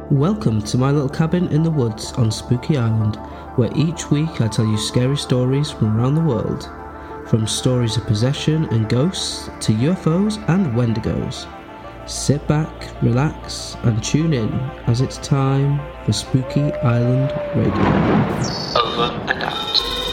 Welcome to my little cabin in the woods on Spooky Island, where each week I tell you scary stories from around the world. From stories of possession and ghosts to UFOs and Wendigos. Sit back, relax, and tune in as it's time for Spooky Island Radio. Over and out.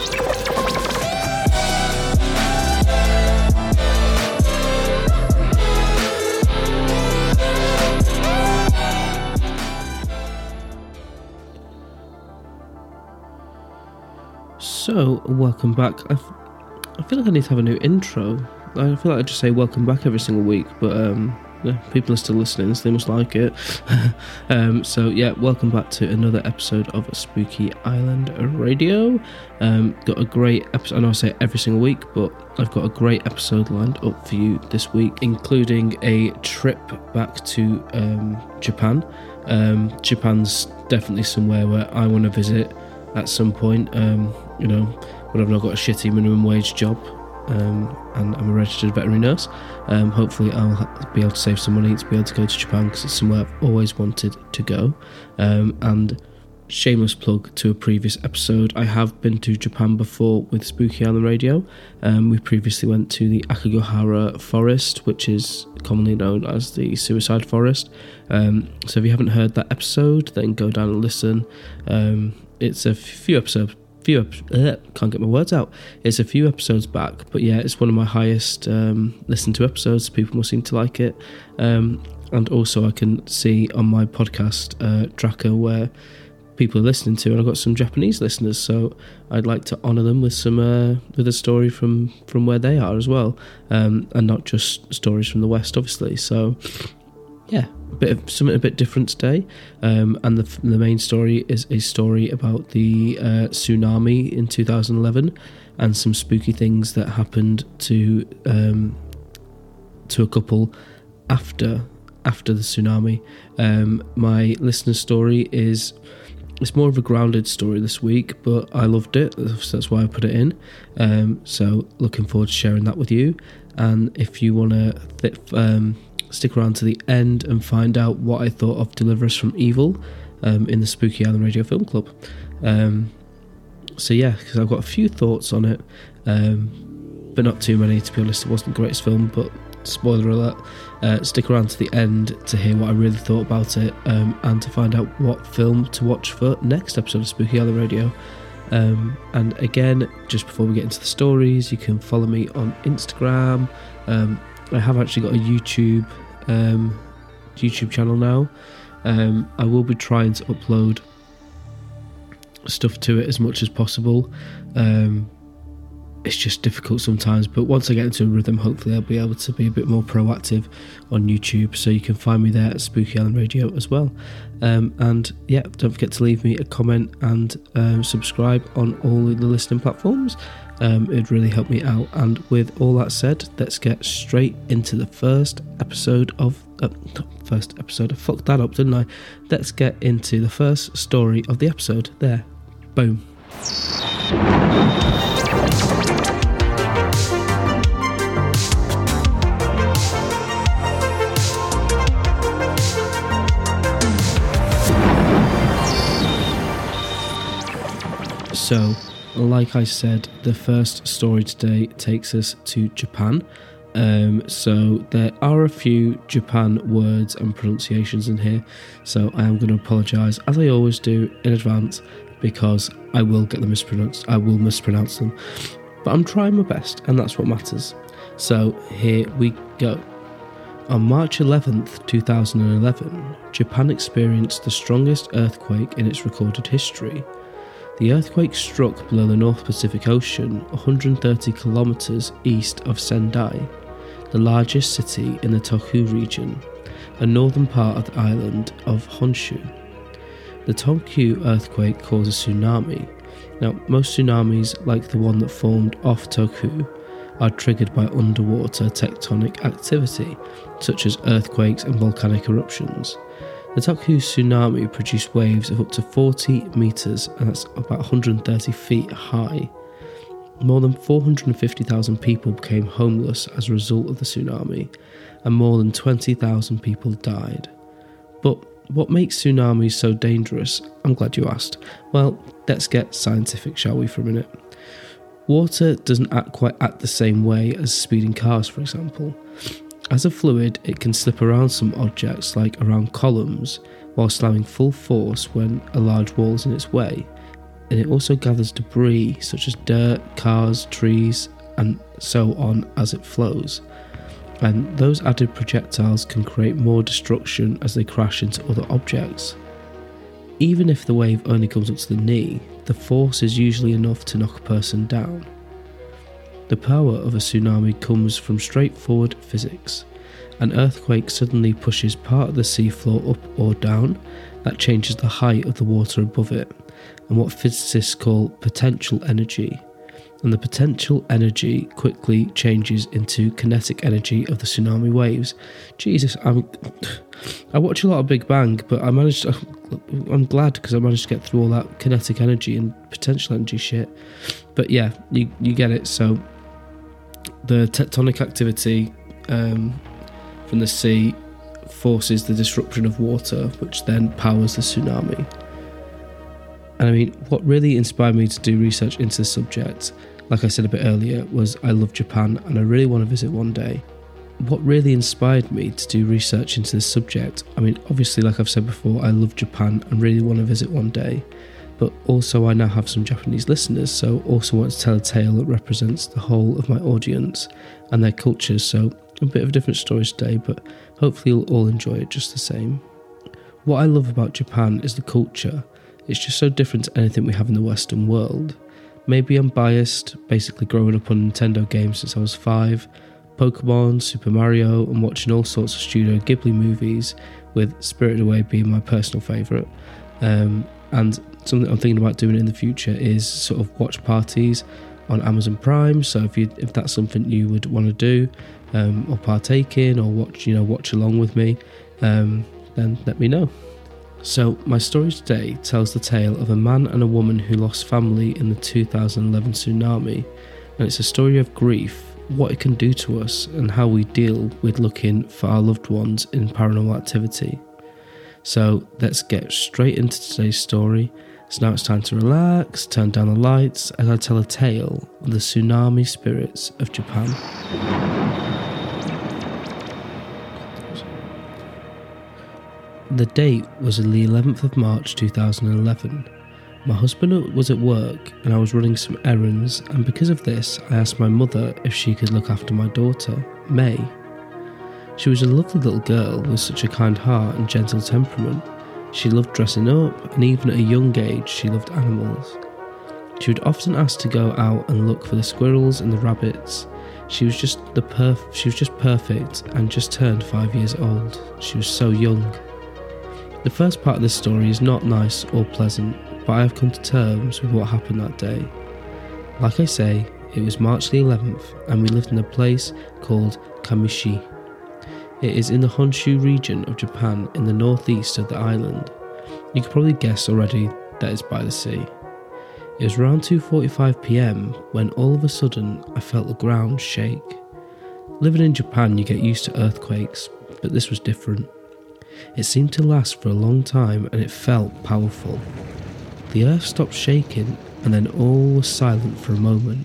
So, welcome back. I feel like I need to have a new intro. I feel like I just say welcome back every single week, but yeah, people are still listening, so they must like it. So yeah, welcome back to another episode of Spooky Island Radio. Got a great episode. I know I say it every single week, but I've got a great episode lined up for you this week, including a trip back to Japan. Japan's definitely somewhere where I want to visit at some point. You know, when I've not got a shitty minimum wage job, and I'm a registered veterinary nurse. Hopefully I'll be able to save some money to be able to go to Japan, because it's somewhere I've always wanted to go. And shameless plug to a previous episode, I have been to Japan before with Spooky Island Radio. We previously went to the Akagahara Forest, which is commonly known as the Suicide Forest. So if you haven't heard that episode, then go down and listen. It's a few episodes. Can't get my words out. It's a few episodes back, but yeah, it's one of my highest listened to episodes. People must seem to like it. And also I can see on my podcast, Draka, where people are listening to, and I've got some Japanese listeners, so I'd like to honour them with some with a story from where they are as well, and not just stories from the West, obviously. So yeah, something a bit different today, and the main story is a story about the tsunami in 2011 and some spooky things that happened to a couple after the tsunami. My listener story it's more of a grounded story this week, but I loved it, so that's why I put it in. So looking forward to sharing that with you. And if you want to stick around to the end and find out what I thought of Deliver Us From Evil in the Spooky Island Radio Film Club. So yeah, because I've got a few thoughts on it, but not too many, to be honest. It wasn't the greatest film, but spoiler alert, stick around to the end to hear what I really thought about it, and to find out what film to watch for next episode of Spooky Island Radio. And again, just before we get into the stories, you can follow me on Instagram. I have actually got a YouTube channel now. I will be trying to upload stuff to it as much as possible. It's just difficult sometimes, but once I get into a rhythm, hopefully I'll be able to be a bit more proactive on YouTube, so you can find me there at Spooky Island Radio as well. And yeah, don't forget to leave me a comment and subscribe on all of the listening platforms. It'd really help me out. And with all that said, let's get straight into the first episode of fucked that up, didn't I? Let's get into the first story of the episode. There, boom. So, like I said, the first story today takes us to Japan. So there are a few Japan words and pronunciations in here, so I am going to apologise, as I always do, in advance, because I will get them mispronounced. I will mispronounce them, but I'm trying my best, and that's what matters. So here we go. On March 11th, 2011, Japan experienced the strongest earthquake in its recorded history. The earthquake struck below the North Pacific Ocean, 130 kilometres east of Sendai, the largest city in the Tohoku region, a northern part of the island of Honshu. The Tohoku earthquake caused a tsunami. Now, most tsunamis, like the one that formed off Tohoku, are triggered by underwater tectonic activity, such as earthquakes and volcanic eruptions. The Tohoku tsunami produced waves of up to 40 metres, and that's about 130 feet high. More than 450,000 people became homeless as a result of the tsunami, and more than 20,000 people died. But What makes tsunamis so dangerous? I'm glad you asked. Well, let's get scientific, shall we, for a minute. Water doesn't act quite the same way as speeding cars, for example. As a fluid, it can slip around some objects, like around columns, while slamming full force when a large wall is in its way. And it also gathers debris, such as dirt, cars, trees, and so on as it flows. And those added projectiles can create more destruction as they crash into other objects. Even if the wave only comes up to the knee, the force is usually enough to knock a person down. The power of a tsunami comes from straightforward physics. An earthquake suddenly pushes part of the seafloor up or down. That changes the height of the water above it, and what physicists call potential energy. And the potential energy quickly changes into kinetic energy of the tsunami waves. Jesus, I watch a lot of Big Bang, but I'm glad because I managed to get through all that kinetic energy and potential energy shit. But yeah, you get it. So the tectonic activity from the sea forces the disruption of water, which then powers the tsunami. And I mean, what really inspired me to do research into the subject, like I said a bit earlier, was I love Japan and I really want to visit one day. What really inspired me to do research into this subject, I mean, obviously, like I've said before, I love Japan and really want to visit one day. But also I now have some Japanese listeners, so also want to tell a tale that represents the whole of my audience and their cultures. So a bit of a different story today, but hopefully you'll all enjoy it just the same. What I love about Japan is the culture. It's just so different to anything we have in the Western world. Maybe I'm biased, basically growing up on Nintendo games since I was 5, Pokemon, Super Mario, and watching all sorts of Studio Ghibli movies, with Spirited Away being my personal favourite. And something I'm thinking about doing in the future is sort of watch parties on Amazon Prime. So if that's something you would want to do, or partake in, or watch along with me, then let me know. So my story today tells the tale of a man and a woman who lost family in the 2011 tsunami, and it's a story of grief, what it can do to us, and how we deal with looking for our loved ones in paranormal activity. So let's get straight into today's story. So now it's time to relax, turn down the lights as I tell a tale of the tsunami spirits of Japan. The date was the 11th of March 2011. My husband was at work and I was running some errands, and because of this I asked my mother if she could look after my daughter, May. She was a lovely little girl with such a kind heart and gentle temperament. She loved dressing up, and even at a young age she loved animals. She would often ask to go out and look for the squirrels and the rabbits. She was just perfect and just turned 5 years old. She was so young. The first part of this story is not nice or pleasant, but I have come to terms with what happened that day. Like I say, it was March the 11th and we lived in a place called Kamishi. It is in the Honshu region of Japan in the northeast of the island. You could probably guess already that it's by the sea. It was around 2:45 PM when all of a sudden I felt the ground shake. Living in Japan you get used to earthquakes, but this was different. It seemed to last for a long time and it felt powerful. The earth stopped shaking and then all was silent for a moment.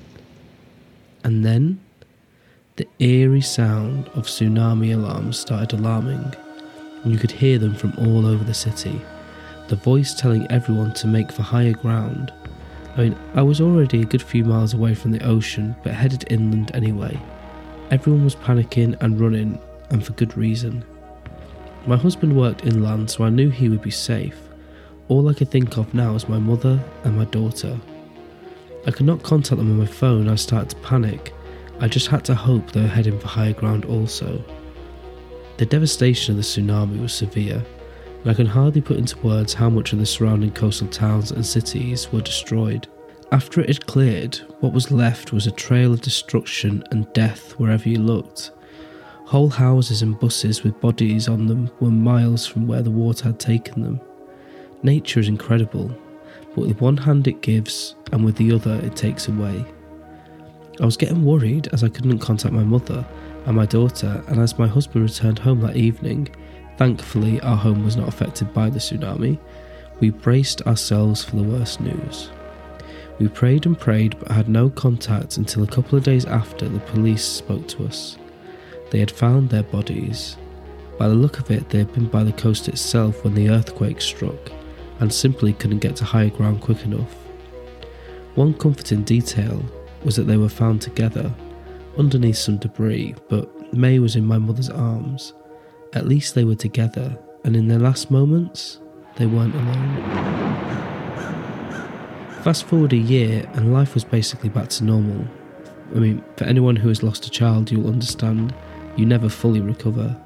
And then the eerie sound of tsunami alarms started alarming, and you could hear them from all over the city, the voice telling everyone to make for higher ground. I mean, I was already a good few miles away from the ocean, but headed inland anyway. Everyone was panicking and running, and for good reason. My husband worked inland, so I knew he would be safe. All I could think of now is my mother and my daughter. I could not contact them on my phone. I started to panic. I just had to hope they were heading for higher ground also. The devastation of the tsunami was severe, and I can hardly put into words how much of the surrounding coastal towns and cities were destroyed. After it had cleared, what was left was a trail of destruction and death wherever you looked. Whole houses and buses with bodies on them were miles from where the water had taken them. Nature is incredible, but with one hand it gives, and with the other it takes away. I was getting worried as I couldn't contact my mother and my daughter, and as my husband returned home that evening, Thankfully, our home was not affected by the tsunami. We braced ourselves for the worst news. We prayed and prayed but had no contact until a couple of days after the police spoke to us. They had found their bodies. By the look of it, they had been by the coast itself when the earthquake struck and simply couldn't get to higher ground quick enough. One comforting detail was that they were found together, underneath some debris, but May was in my mother's arms. At least they were together, and in their last moments, they weren't alone. Fast forward a year, and life was basically back to normal. I mean, for anyone who has lost a child, you'll understand, you never fully recover.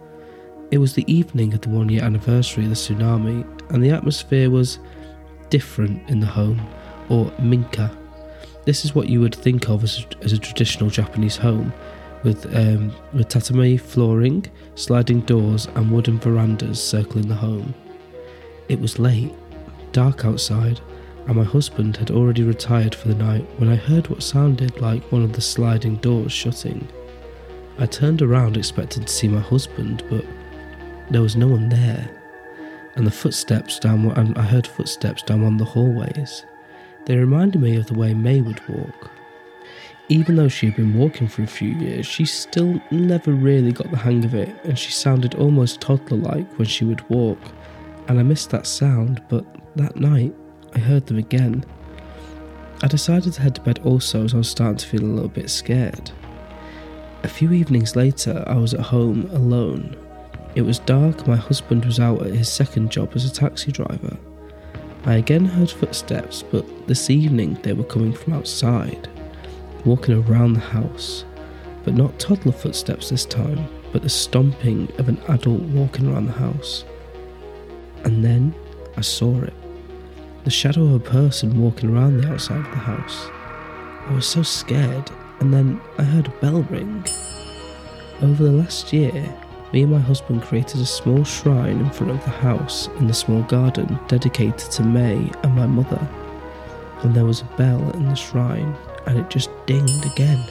It was the evening of the 1-year anniversary of the tsunami, and the atmosphere was different in the home, or minka. This is what you would think of as a traditional Japanese home, with tatami flooring, sliding doors and wooden verandas circling the home. It was late, dark outside, and my husband had already retired for the night when I heard what sounded like one of the sliding doors shutting. I turned around expecting to see my husband, but there was no one there, and I heard footsteps down one of the hallways. They reminded me of the way May would walk. Even though she had been walking for a few years, she still never really got the hang of it, and she sounded almost toddler-like when she would walk, and I missed that sound, but that night I heard them again. I decided to head to bed also as I was starting to feel a little bit scared. A few evenings later, I was at home alone. It was dark, my husband was out at his second job as a taxi driver. I again heard footsteps, but this evening they were coming from outside, walking around the house, but not toddler footsteps this time, but the stomping of an adult walking around the house. And then I saw it. The shadow of a person walking around the outside of the house. I was so scared, and then I heard a bell ring. Over the last year, me and my husband created a small shrine in front of the house in the small garden dedicated to May and my mother. And there was a bell in the shrine, and it just dinged again.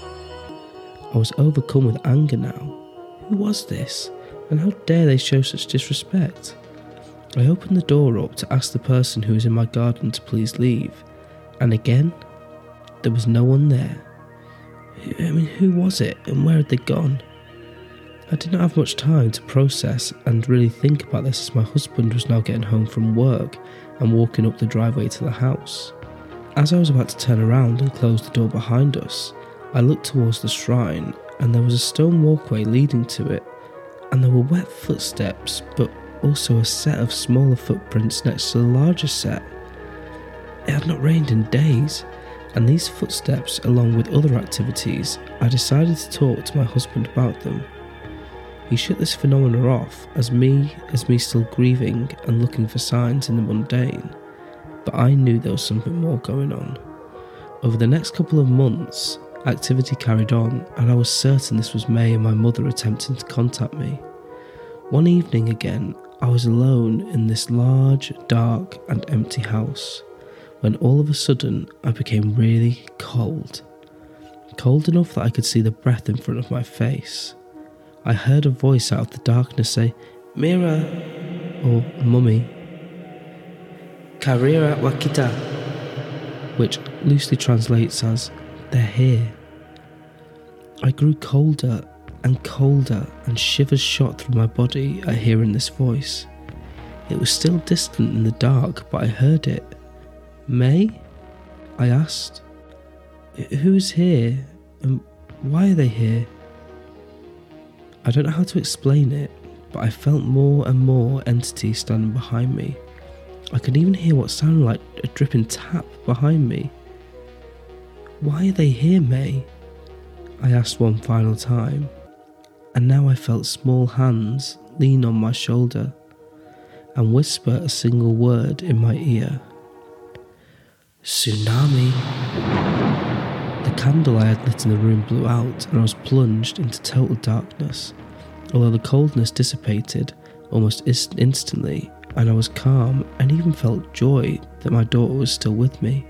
I was overcome with anger now. Who was this? And how dare they show such disrespect? I opened the door up to ask the person who was in my garden to please leave, and again, there was no one there. Who was it, and where had they gone? I did not have much time to process and really think about this as my husband was now getting home from work and walking up the driveway to the house. As I was about to turn around and close the door behind us, I looked towards the shrine, and there was a stone walkway leading to it, and there were wet footsteps, but also a set of smaller footprints next to the larger set. It had not rained in days, and these footsteps, along with other activities, I decided to talk to my husband about them. He shook this phenomena off as me still grieving and looking for signs in the mundane, but I knew there was something more going on. Over the next couple of months, activity carried on, and I was certain this was May and my mother attempting to contact me. One evening again, I was alone in this large, dark and empty house, when all of a sudden I became really cold. Cold enough that I could see the breath in front of my face. I heard a voice out of the darkness say, "Mira," or "Mummy." "Karira wakita," which loosely translates as, "They're here." I grew colder and shivers shot through my body at hearing this voice. It was still distant in the dark, but I heard it. "May?" I asked. "Who's here, and why are they here?" I don't know how to explain it, but I felt more and more entities standing behind me. I could even hear what sounded like a dripping tap behind me. "Why are they here, May?" I asked one final time, and now I felt small hands lean on my shoulder and whisper a single word in my ear. "Tsunami." The candle I had lit in the room blew out, and I was plunged into total darkness, although the coldness dissipated almost instantly, and I was calm and even felt joy that my daughter was still with me.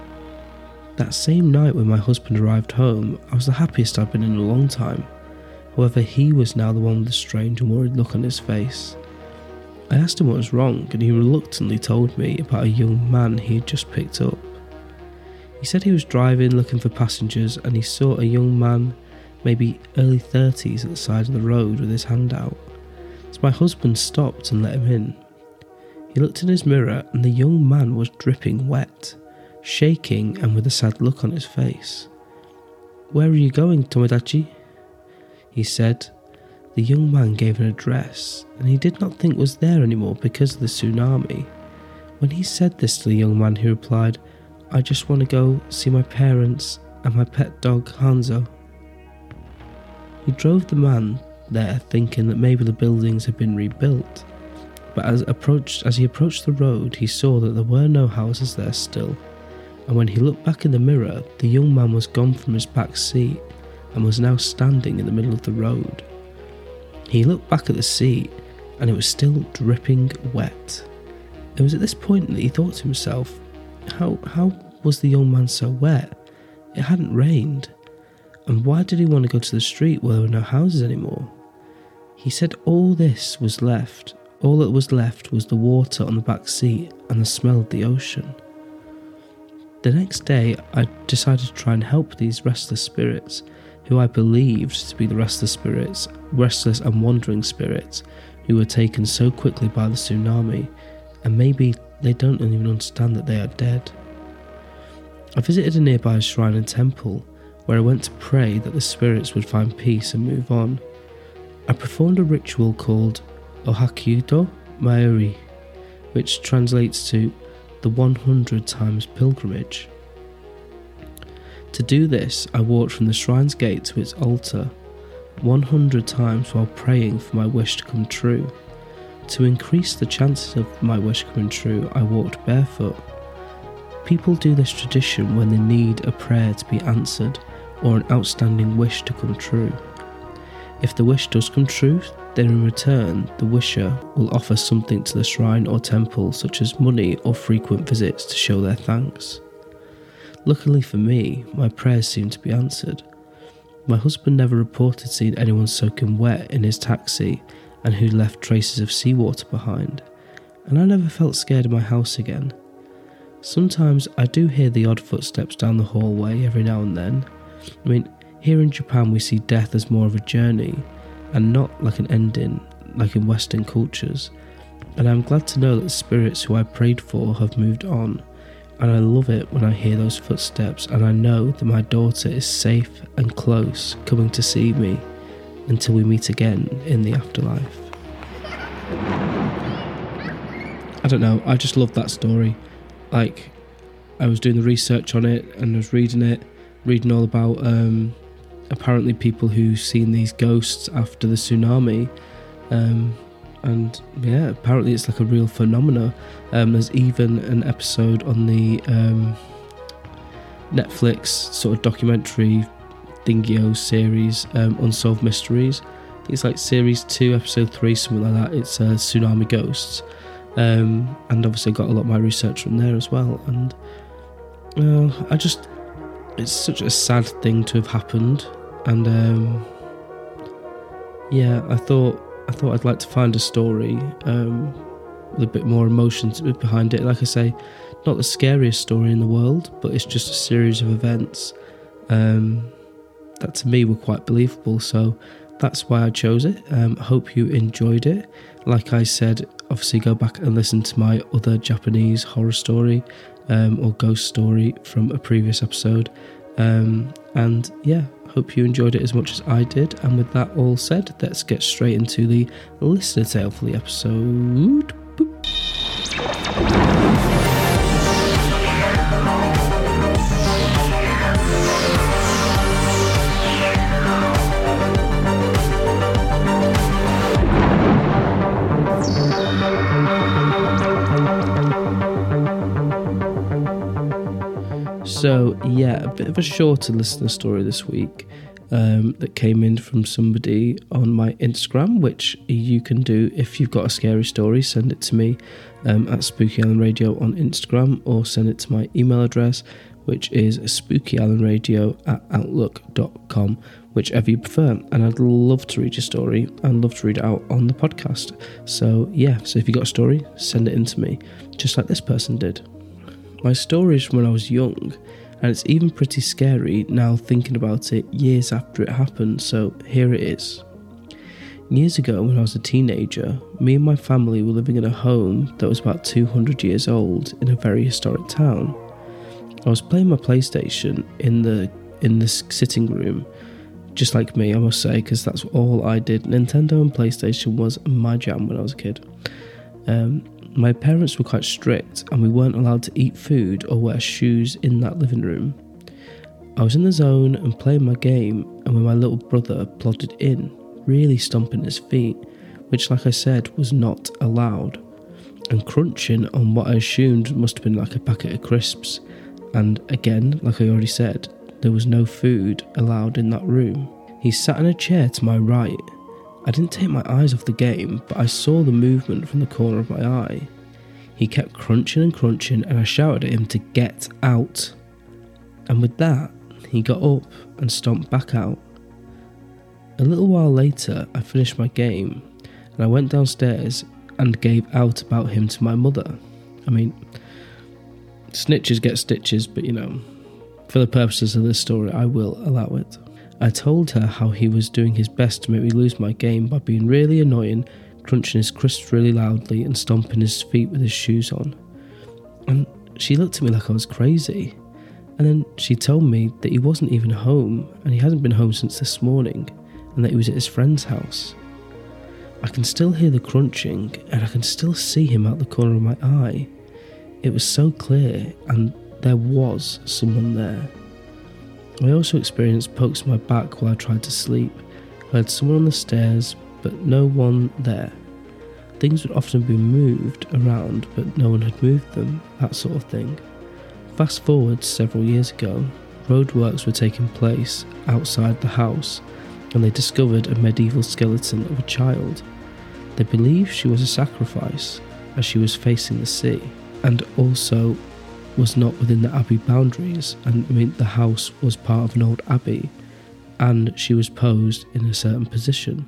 That same night when my husband arrived home, I was the happiest I'd been in a long time. However, he was now the one with the strange and worried look on his face. I asked him what was wrong, and he reluctantly told me about a young man he had just picked up. He said he was driving looking for passengers, and he saw a young man, maybe early 30s, at the side of the road with his hand out. So my husband stopped and let him in. He looked in his mirror, and the young man was dripping wet, shaking and with a sad look on his face. "Where are you going, Tomodachi?" he said. The young man gave an address, and he did not think was there anymore because of the tsunami. When he said this to the young man, he replied, "I just want to go see my parents and my pet dog Hanzo." He drove the man there thinking that maybe the buildings had been rebuilt, but as he approached the road, he saw that there were no houses there still, and when he looked back in the mirror, the young man was gone from his back seat and was now standing in the middle of the road. He looked back at the seat, and it was still dripping wet. It was at this point that he thought to himself, how was the young man so wet? It hadn't rained. And why did he want to go to the street where there were no houses anymore? He said all that was left was the water on the back seat and the smell of the ocean. The next day, I decided to try and help these restless spirits, who I believed to be the restless and wandering spirits who were taken so quickly by the tsunami, and maybe they don't even understand that they are dead. I visited a nearby shrine and temple, where I went to pray that the spirits would find peace and move on. I performed a ritual called Ohakyudo Maori, which translates to the 100 times pilgrimage. To do this, I walked from the shrine's gate to its altar 100 times while praying for my wish to come true. To increase the chances of my wish coming true, I walked barefoot. People do this tradition when they need a prayer to be answered or an outstanding wish to come true. If the wish does come true, then in return, the wisher will offer something to the shrine or temple, such as money or frequent visits to show their thanks. Luckily for me, my prayers seemed to be answered. My husband never reported seeing anyone soaking wet in his taxi and who left traces of seawater behind, and I never felt scared in my house again. Sometimes I do hear the odd footsteps down the hallway every now and then. I mean, here in Japan we see death as more of a journey and not like an ending, like in Western cultures, and I'm glad to know that the spirits who I prayed for have moved on, and I love it when I hear those footsteps and I know that my daughter is safe and close, coming to see me until we meet again in the afterlife. I don't know, I just love that story. Like, I was doing the research on it and I was reading all about apparently people who've seen these ghosts after the tsunami, and yeah, apparently it's like a real phenomena. There's even an episode on the Netflix sort of documentary Dingyo series, Unsolved Mysteries. I think it's like series 2, episode 3, something like that. It's Tsunami Ghosts, and obviously got a lot of my research from there as well. And it's such a sad thing to have happened, and yeah, I thought I'd like to find a story with a bit more emotion behind it. Like I say, not the scariest story in the world, but it's just a series of events that to me were quite believable, so that's why I chose it. I hope you enjoyed it. Like I said, obviously go back and listen to my other Japanese horror story or ghost story from a previous episode, and yeah, hope you enjoyed it as much as I did. And with that all said, let's get straight into the listener tale for the episode. Boop. So yeah, a bit of a shorter listener story this week that came in from somebody on my Instagram, which you can do if you've got a scary story. Send it to me at Spooky Island Radio on Instagram, or send it to my email address, which is spookyslandradio@outlook.com, whichever you prefer. And I'd love to read your story and love to read it out on the podcast. So if you got a story, send it in to me, just like this person did. My story is from when I was young, and it's even pretty scary now thinking about it years after it happened, so here it is. Years ago, when I was a teenager, me and my family were living in a home that was about 200 years old in a very historic town. I was playing my PlayStation in the sitting room, just like me, I must say, because that's all I did. Nintendo and PlayStation was my jam when I was a kid. My parents were quite strict, and we weren't allowed to eat food or wear shoes in that living room. I was in the zone and playing my game, and when my little brother plodded in, really stomping his feet, which, like I said, was not allowed, and crunching on what I assumed must have been like a packet of crisps. And again, like I already said, there was no food allowed in that room. He sat in a chair to my right. I didn't take my eyes off the game, but I saw the movement from the corner of my eye. He kept crunching and crunching, and I shouted at him to get out. And with that, he got up and stomped back out. A little while later, I finished my game, and I went downstairs and gave out about him to my mother. I mean, snitches get stitches, but for the purposes of this story, I will allow it. I told her how he was doing his best to make me lose my game by being really annoying, crunching his crisps really loudly and stomping his feet with his shoes on. And she looked at me like I was crazy. And then she told me that he wasn't even home, and he hasn't been home since this morning, and that he was at his friend's house. I can still hear the crunching, and I can still see him out the corner of my eye. It was so clear, and there was someone there. I also experienced pokes in my back while I tried to sleep. I heard someone on the stairs, but no one there. Things would often be moved around, but no one had moved them, that sort of thing. Fast forward several years ago, roadworks were taking place outside the house, and they discovered a medieval skeleton of a child. They believed she was a sacrifice, as she was facing the sea, and also was not within the abbey boundaries, and the house was part of an old abbey, and she was posed in a certain position.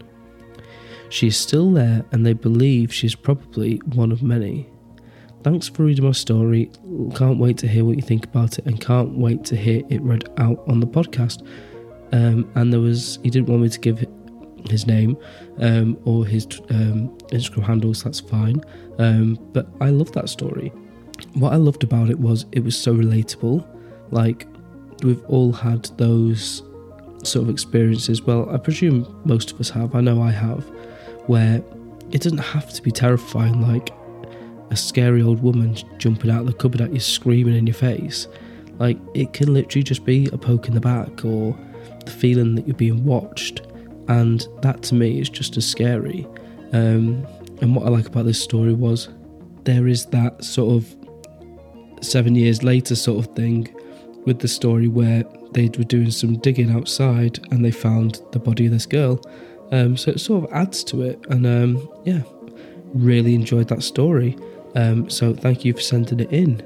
She is still there, and they believe she is probably one of many. Thanks for reading my story. Can't wait to hear what you think about it, and can't wait to hear it read out on the podcast. And he didn't want me to give his name or his Instagram handles, that's fine. But I love that story. What I loved about it was so relatable. Like, we've all had those sort of experiences. Well, I presume most of us have. I know I have. Where it doesn't have to be terrifying, like a scary old woman jumping out of the cupboard at you, screaming in your face. Like, it can literally just be a poke in the back, or the feeling that you're being watched. And that, to me, is just as scary. And what I like about this story was there is that sort of 7 years later sort of thing with the story where they were doing some digging outside and they found the body of this girl. So it sort of adds to it, and really enjoyed that story. So thank you for sending it in.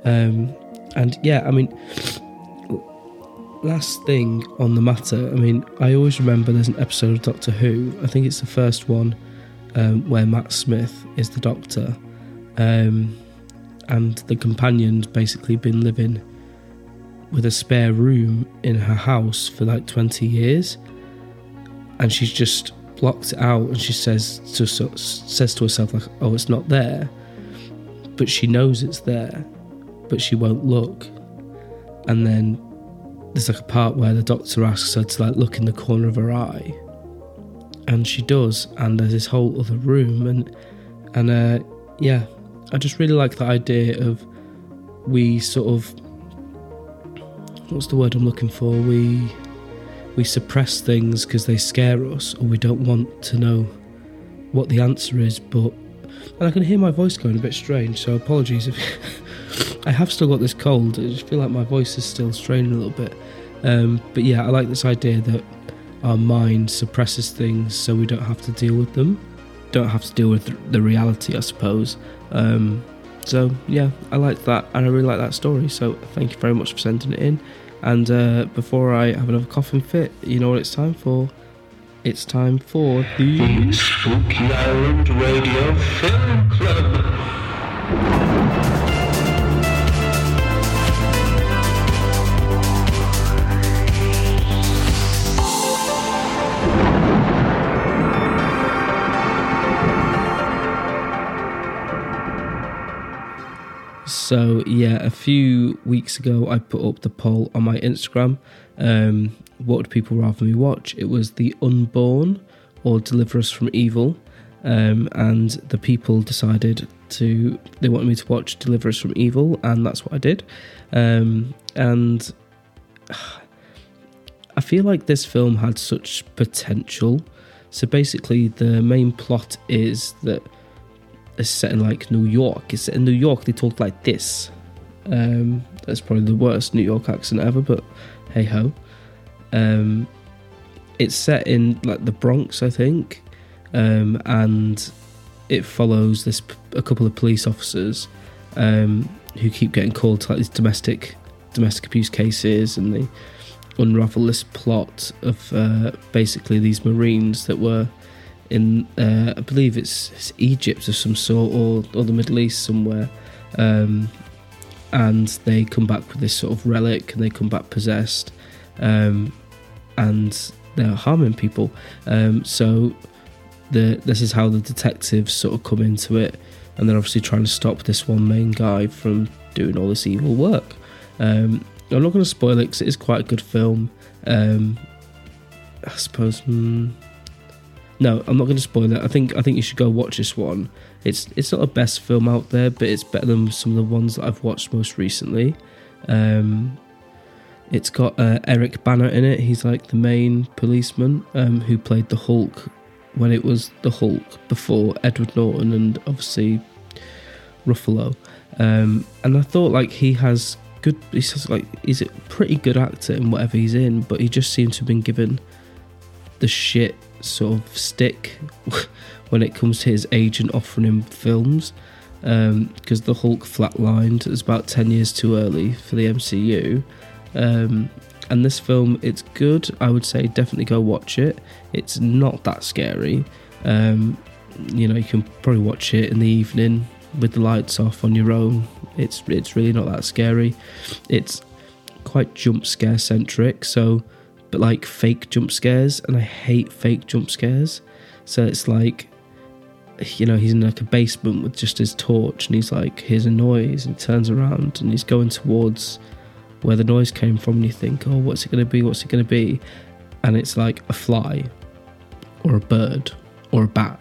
Last thing on the matter, I always remember there's an episode of Doctor Who, I think it's the first one, where Matt Smith is the Doctor, and the companion's basically been living with a spare room in her house for like 20 years, and she's just blocked it out, and she says to herself, like, oh, it's not there, but she knows it's there, but she won't look. And then there's like a part where the Doctor asks her to like look in the corner of her eye, and she does, and there's this whole other room, and I just really like the idea of, we sort of, what's the word I'm looking for, we suppress things because they scare us, or we don't want to know what the answer is. And I can hear my voice going a bit strange, so apologies if I have still got this cold. I just feel like my voice is still straining a little bit. But yeah, I like this idea that our mind suppresses things so we don't have to deal with them. Don't have to deal with the reality, I suppose. So yeah, I like that, and I really like that story. So thank you very much for sending it in. And before I have another coughing fit, you know what it's time for? It's time for the Spooky Island Radio Film Club. So yeah, a few weeks ago I put up the poll on my Instagram. What would people rather me watch? It was The Unborn or Deliver Us from Evil. And the people decided they wanted me to watch Deliver Us from Evil, and that's what I did. And I feel like this film had such potential. So basically the main plot is that it's set in like New York. It's set in New York. They talk like this. That's probably the worst New York accent ever, but hey ho. It's set in like the Bronx, I think, and it follows a couple of police officers who keep getting called to like these domestic abuse cases, and they unravel this plot of basically these Marines that were in I believe it's Egypt of some sort, or the Middle East somewhere, and they come back with this sort of relic, and they come back possessed, and they're harming people. So this is how the detectives sort of come into it, and they're obviously trying to stop this one main guy from doing all this evil work. I'm not going to spoil it because it is quite a good film. I suppose. No, I'm not going to spoil it. I think you should go watch this one. It's not the best film out there, but it's better than some of the ones that I've watched most recently. It's got Eric Bana in it. He's like the main policeman who played the Hulk when it was the Hulk before Edward Norton and obviously Ruffalo. And I thought like he's a pretty good actor in whatever he's in, but he just seems to have been given the shit sort of stick when it comes to his agent offering him films, because the Hulk flatlined. It's about 10 years too early for the MCU, and this film, it's good. I would say definitely go watch it. It's not that scary. You can probably watch it in the evening with the lights off on your own. It's really not that scary. It's quite jump scare centric, but like fake jump scares, and I hate fake jump scares. So it's like, he's in like a basement with just his torch, and he's like, here's a noise, and he turns around and he's going towards where the noise came from, and you think, oh, what's it going to be? And it's like a fly or a bird or a bat.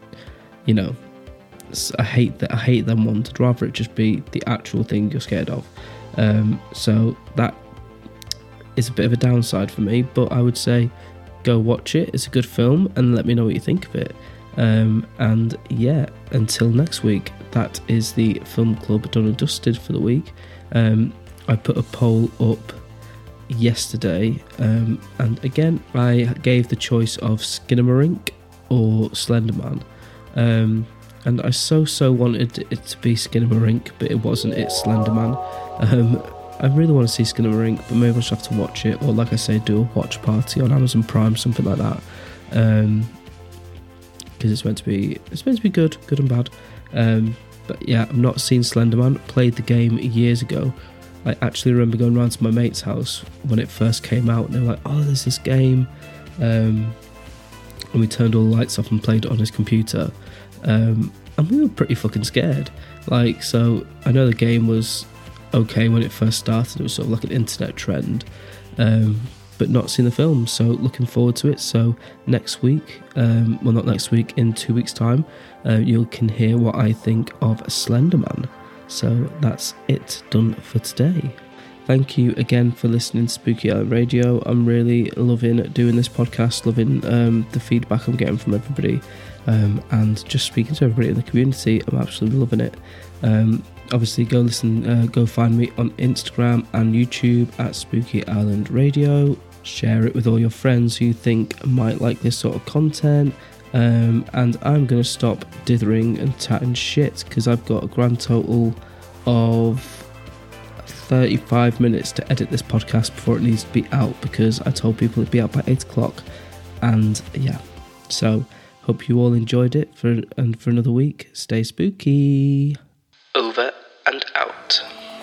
I hate that. I hate them ones. I'd rather it just be the actual thing you're scared of. So that is a bit of a downside for me, but I would say go watch it. It's a good film, and let me know what you think of it. And yeah, until next week, that is the Film Club done and dusted for the week. I put a poll up yesterday, and again I gave the choice of Skinamarink or Slenderman, and I so wanted it to be Skinamarink, but it wasn't. It's Slenderman. I really want to see Skinamarink, but maybe I'll just have to watch it, or like I say, do a watch party on Amazon Prime, something like that, because it's meant to be good and bad. But yeah, I've not seen Slenderman. Played the game years ago. I actually remember going around to my mate's house when it first came out, and they were like, oh, there's this game, and we turned all the lights off and played it on his computer, and we were pretty fucking scared. Like, so I know the game was okay when it first started. It was sort of like an internet trend, but not seen the film, so looking forward to it. So next week, not next week, in 2 weeks time, you can hear what I think of Slenderman. So that's it done for today. Thank you again for listening to Spooky Island Radio. I'm really loving doing this podcast, loving the feedback I'm getting from everybody, and just speaking to everybody in the community. I'm absolutely loving it. Obviously, go find me on Instagram and YouTube at Spooky Island Radio. Share it with all your friends who you think might like this sort of content. And I'm going to stop dithering and chatting shit, because I've got a grand total of 35 minutes to edit this podcast before it needs to be out, because I told people it'd be out by 8 o'clock. And yeah, so hope you all enjoyed it for another week. Stay spooky. Over and out.